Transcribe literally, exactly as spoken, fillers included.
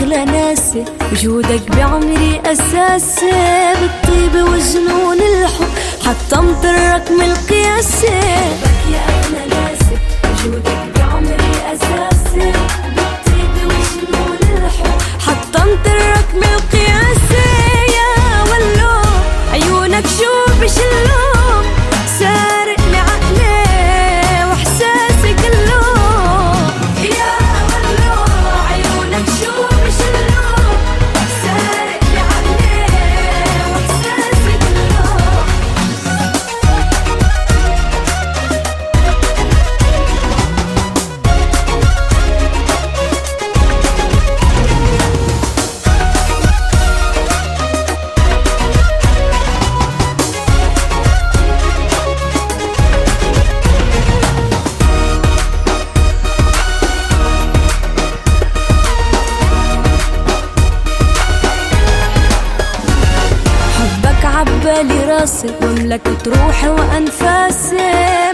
أغلى ناسي، وجودك بعمري أساسي، بالطيب وجنون الحب حطمت الرقم القياسي. حبك يا أغلى ناسي، وجودك بعمري أساسي، بالطيب وجنون الحب حطمت الرقم القياسي. يا ولو عيونك شو بشلوم، سارق لي عقلي واحساسي كله. يا ولو عيونك شو بشلوم، سارق لي عقلي واحساسي كله. عبالي راسي وملكت روحي وأنفاسي،